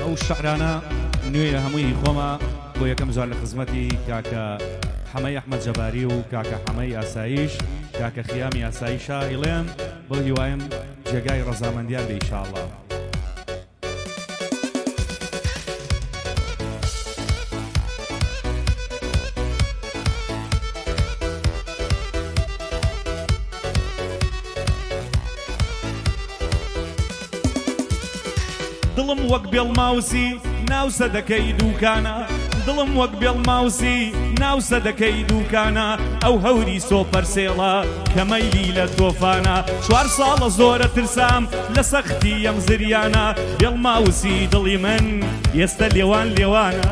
ئەو شعرانە نوێ لە هەمووی خۆمە بۆ یەکەم جار لە خزمەتی کاکە حەمەی ئەحمەد جەباری و کاکە حەمەی ئاسایش کاکە خیامی ئاسایشە ئیڵێم بۆ هیوایم جێگای ڕەزامەندیان بێ ئینشاءڵڵا. دڵم وەک بێڵماوسی ناو سەدەکەی دووکانە دڵم وەک بێڵماوسی ناو سەدەکەی دووکانە ئەو هەوری سۆپەرسێڵە کەمەیلی لە تۆفانە 4 ساڵە زۆرە ترسام لە سەختی ئەم زریانە بێڵماوسی دڵی من ئێستا لێوان لێوانە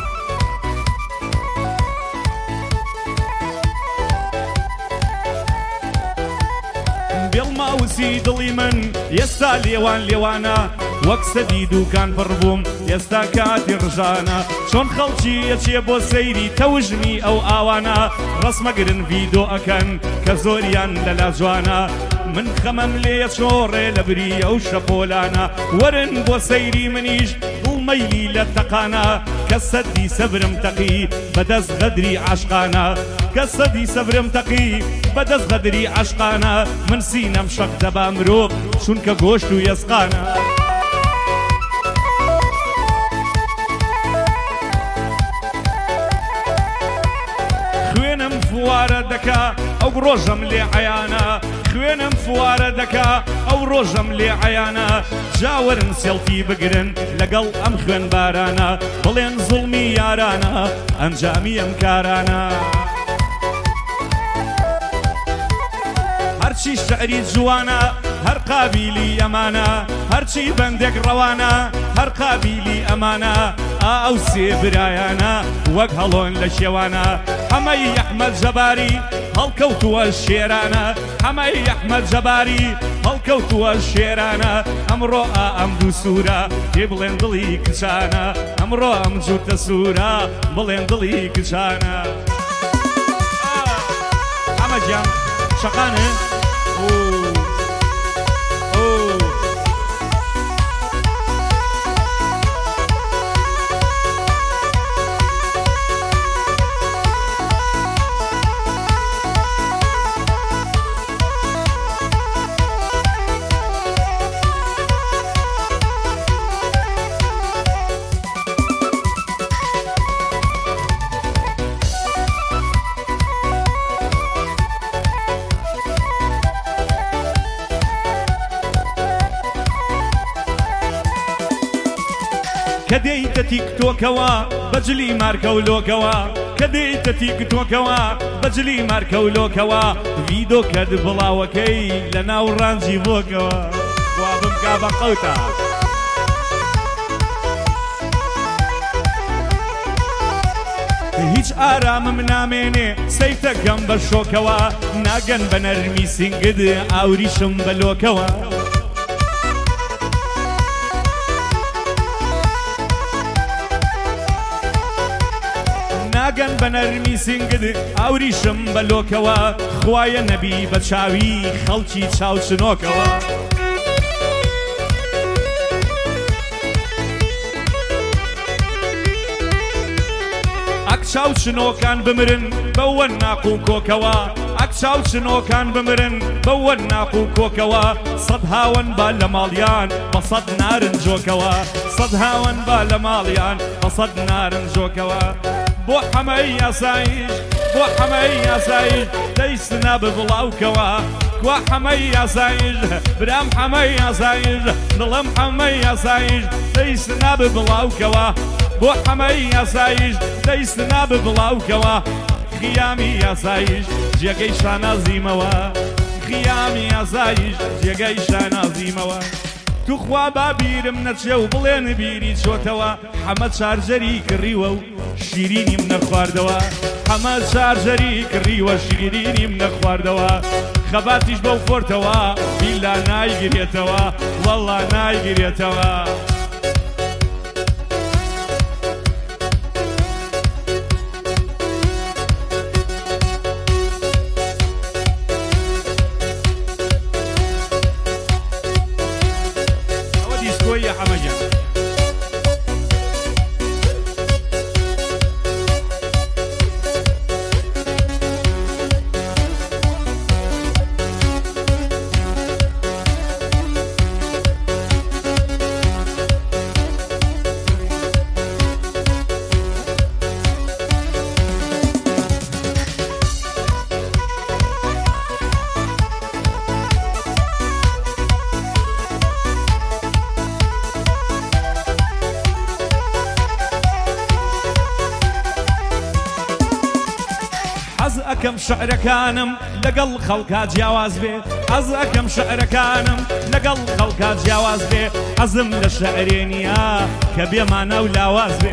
بێڵماوسی دڵی من ئێستا لێوان لێوانە وەک سەدی دووکان پڕبووم ئێستا کاتی ڕژانە چۆن خەڵکی ئەچێ بۆ سەیری تەوژنی ئەو ئاوانە ڕسمەگرن ڤیدۆ ئەکەن کە زۆریان لەلا جوانە من خەمەم لێ چۆڕێ لە بری ئەو شەپۆلانە وەرن بۆ سەیری منیش دڵمەیلی لە تەقانە کە سەدی سەبرم تەقی بەدەست غەدری عاشقانە کە سەدی سەبرم تەقی بەدەست غەدری عاشقانە من سینەم شەق دەبا مرۆڤ چونکە گۆشت و یەسقانە خوێنم فوارە دەکا ئەو ڕۆژەم لێ عەیانە خوێنم فوارە دەکا ئەو ڕۆژەم لێ عەیانە جاوەرن سێڵفی بگرن لەگەڵ ئەم خوێن بارانە بڵێن زوڵمی یارانە ئەنجامی ئەم کارانە هەرچی شعری جوانە هەر قابیلی ئەمانە هەرچی بەندێک ڕەوانە هەر قابیلی ئەمانە ئەو سێ برایانە وەک هەڵۆن لە شێوانە حەمەی ئەحمەد جەباری هەڵکەوتووە شێرانە حەمەی ئەحمەد جەباری هەڵکەوتووە شێرانە ئەمڕۆ ئەم دوو سوورە تێ بڵێن دڵی کچانە ئەمڕۆ ئەم جووتە سوورە بڵێن دڵی کچانە ئەمە گیان شەقانە کە دێیتە تیکتۆکەوە بەجلی مارکە و لۆکەوە کە دێیتە تیکتۆکەوە بەجلی مارکە و لۆکەوە ڤیدۆکەت بڵاوەکەی لە ناو ڕانجی بۆکەوە وا بمکا بە قەوتە هیچ ئارامم نامێنێ سەیتەکەم بە شۆکەوە ناگەن بە نەرمی سینگد ئاوریشم بە لۆکەوە ناگەن بە نەرمی سینگد ئاوریشم بە لۆکەوە خوایە نەبی بە چاوی خەڵکی چاوچنۆکەوە ئەک چاوچنۆکان بمرن بەوە ناق و کۆکەوە ئەک چاوچنۆکان بمرن بەوە ناق و کۆکەوە سەد هاون با لە ماڵیان بە سەد نارن جۆکەوە سەد هاون با لە ماڵیان بە سەد نارن جۆکەوە بۆ حەمەی ئاسایش بۆ حەمەی ئاسایش دەیسنا ببڵاوکەوە کوا حەمەی ئاسایش برام حەمەی ئاسایش دڵم حەمەی ئاسایش دەیسنا ببڵاوکەوە بۆ حەمەی ئاسایش دەیسنا ببڵاوکەوە خیامی ئاسایش جێگەی شانازیمەوە خیامی ئاسایش جێگەی شانازیمەوە توخوا بابیرم نەچێ و بڵێن بیری چۆتەوە حەمە چارجەری کڕیوە و شیرینیم نەخواردەوە حەمە چارجەری کڕیوە شیرینیم نەخواردەوە خەباتیش بەو فۆرتەوە بیلا نایگرێتەوە وەڵڵا نایگرێتەوە ئەکەم شعرەکانم لەگەڵ خەڵکا جیاواز بێ حەز ئەکەم شعرەکانم لەگەڵ خەڵکا جیاواز بێ حەزم لە شەعرێ نییە کە بێمانە و لاواز بێ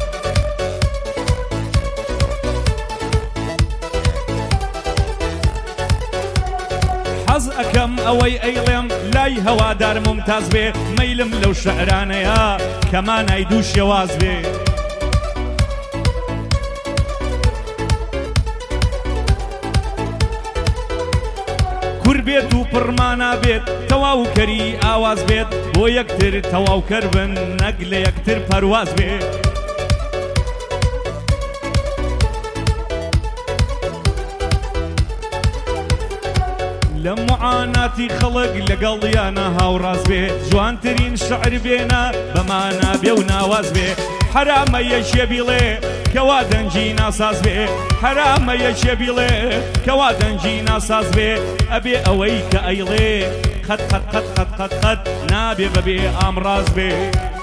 حەز ئەکەم ئەوەی ئەیڵێم لای هەوادار ممتاز بێ مەیلم لەو شەعرانەیە کەمانای دوو شێواز بێ کوور بێت و پڕمانە بێت تەواو کەری ئاواز بێت بۆ یەکتر تەواو کەر بن نەک لە یەکتر پەرواز بێ لە معاناتی خەڵک لەگەڵیانە هاوڕاز بێ جوانترین شعر بێنە بەمانە بێ و ناواز بێ حرامە یەکێ بیڵێ کەوا دەنجی ناساز بێ حرامە یەکێ بیڵێ کەوا دەنجی ناساز بێ ئەبێ ئەوەی کە ئەیڵێ قەت قەت قەت قەت قەت قەت نابێ بەبێ ئامڕاز بێ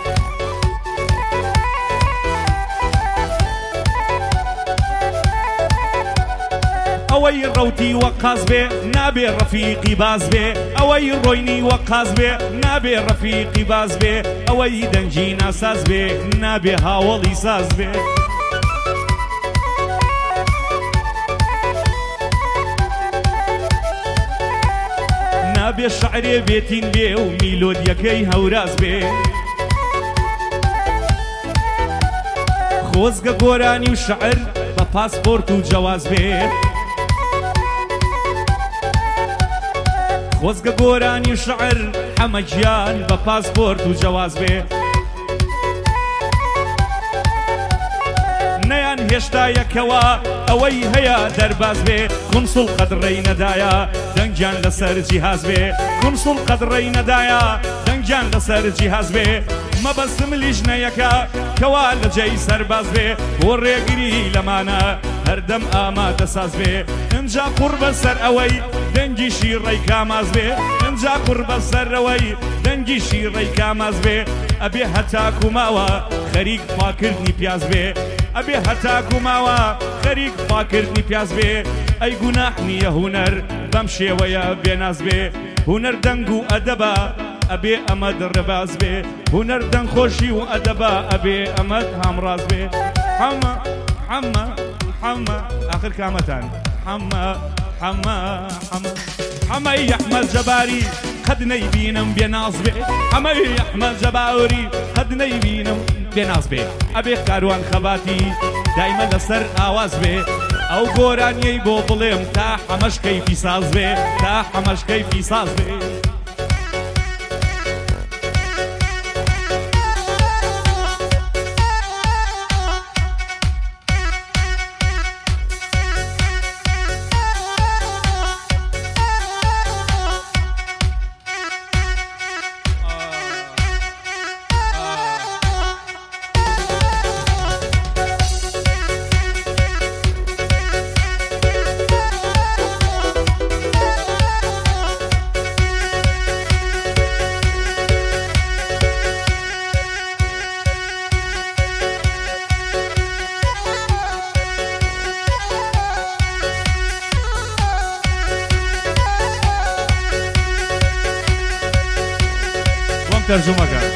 ئەوەی ڕەوتی وەقاز بێ نابێ ڕەفیقی باز بێ ئەوەی ڕۆینی وەقاز بێ نابێ ڕەفیقی باز بێ ئەوەی دەنجی ناساز بێ نابێ هاوڵی ساز بێ نابێ شعرێ بێتین بێ و میلۆدیەکەی هەوراز بێ خۆزگە گۆرانی و شعر بە پاسپۆرت و جەواز بێ خۆزگە گۆرانی شعر هەمە گیان بە پاسپۆرت و جەواز بێ نەیان هێشتا یەکەوە ئەوەی هەیە دەرباز بێ قونسڵ قەدڕەی نەدایە دەنگیان لەسەر جیهاز بێ قونسڵ قەدڕەی نەدایە دەنگیان لەسەر جیهاز بێ مەبەستم لیژنەیەکە کەوا لە جێی سەرباز بێ بۆ ڕێگیری لەمانە هەردەم ئامادە ساز بێ ئەنجا قوڕ بەسەر ئەوەی دەنگیشی ڕێی کاماز بێ ئەنجا قوڕ بەسەرەوەی دەنگیشی ڕێی کاماز بێ ئەبێ هەتاکو ماوە خەریک پاکردنی پیاز بێ ئەبێ هەتاکو ماوە خەریک پاکردنی پیاز بێ ئەی گوناح نییە هونەر بەم شێوەیە بێناز بێ هونەر دەنگ و ئەدەبە ئەبێ ئەمە دڕەباز بێ هونەر دەنگخۆشی و ئەدەبە ئەبێ ئەمەد هەمڕاز بێ حەمە حەمە حەمە ئاخر کامەتان حەمە حەمە حەمە حەمەی ئەحمەد جەباری قەد نەیبینم بێناز بێ حەمەی ئەحمەد جەباری قەد نەیبینم بێناز بێ ئەبێ کاروان خەباتی دایمە لەسەر ئاواز بێ ئەو گۆرانیەی بۆ بڵێم تا حەمەش کەیفی ساز بێ تا حەمەش کەیفی ساز بێ ترجمة كان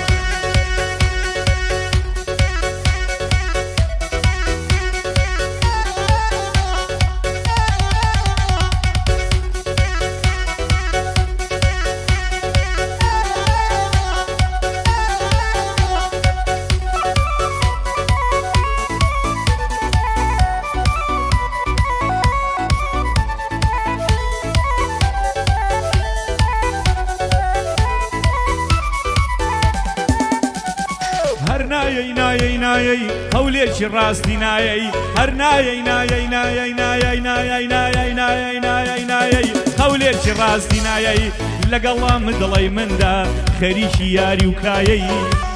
هەولێکی ڕاستی نایەی هەر نایەی نایەی نایەی نایەی نایەی نایەی نایەی نایەی نایەی هەولێکی ڕاستی نایەی لەگەڵام دڵی مندا خەریکی یاری و کایەی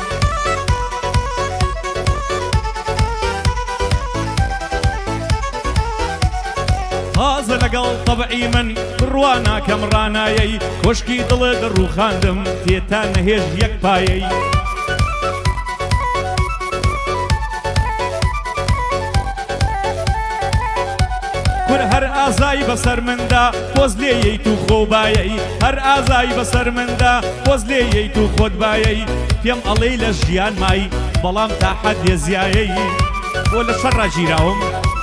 تازە لەگەڵ تەبعی من بڕوا ناکەم ڕانایەی کۆشکی دڵت ڕووخاندم تێتا نەهێش یەک پایەی هەر بەسەر مندا پۆز لێیەیت و خۆبایەی هەر ئازای بەسەر مندا پۆز لێیەیت و خۆتبایەی پێم ئەڵێی لە ژیان مای بەڵام تا حەدێ زیایەی بۆ لە شەڕ ڕاگیراوم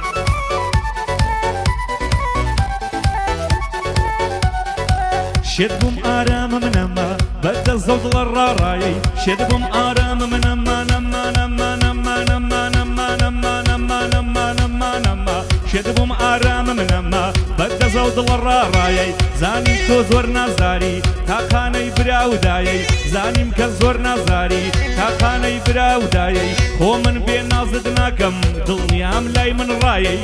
شێت بووم ئارامە منەما بەدە زەو دڵە ڕاڕایەی شێت بووم ئارامە منەما نەما نەما نەما نەما نەما نەما نەما نەما نەما نەما شێت بووم ئارامە منەما بەدە زەو دڵە ڕاڕایەی زانیم تۆ زۆر نازاری تاقانەی براودایەی زانیم کە زۆر نازاری تاقانەی براودایەی خۆ من بێ نازت ناکەم دڵنیام لای من ڕایەی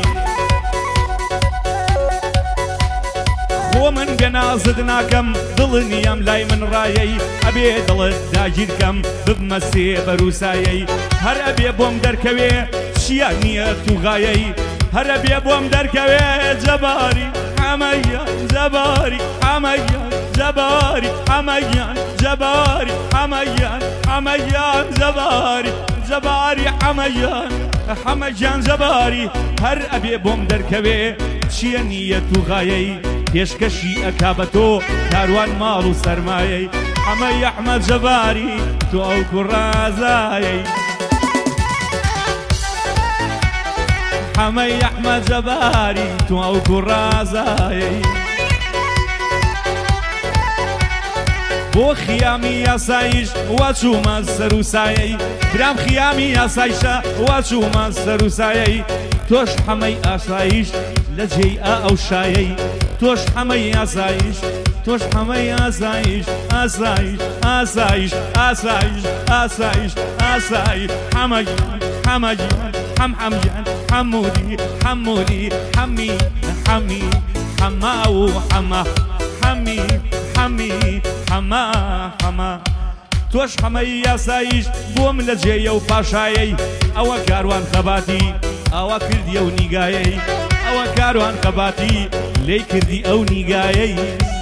خۆ من بێ نازت ناکەم دڵنیام لای من ڕایەی ئەبێ دڵت داگیرکەم ببمە سێ بەروسایەی هەر ئەبێ بۆم دەرکەوێ چیە نییە توغایەی هەر ئەبێ بۆم دەرکەوێ جەباری حەمەیان جەباری حەمەیان جەباری حەمەیان جەباری حەمەیان حەمەیان جەباری جەباری حەمەیان حەمەیان جەباری هەر ئەبێ بۆم دەرکەوێ چیە نییە توغایەی پێشکەشی ئەکا بە تۆ کاروان ماڵ و سەرمایەی حەمەی ئەحمەد جەباری تۆ ئەو کوڕازایەی حەمەی ئەحمەد جەباری تۆ ئەو کوڕازایەی بۆ خیامی یاسایش واچوومە سەر و سایەی برام خیامی یاسایشە واچوومە سەر و سایەی تۆش حەمەی ئاسایش لە جێی ئەو شایەی تۆش حەمەی ئاسایش تۆش حەمەی ئاسایش ئاسایش ئاسایش ئاسایش ئاسایش ئاسایش حەمەیان حەمەیان حەم حەمیان حەموودی حەموودی حەمی حەمی حەما و حەما حەمی حەمی حەما حەما تۆش حەمەی یاسایش بۆم لە جێیە و پاشایەی ئەوە کاروان خەباتی ئەوە کردیە و نیگایەی ئەوە کاروان خەباتی لێی کردی ئەو نیگایەی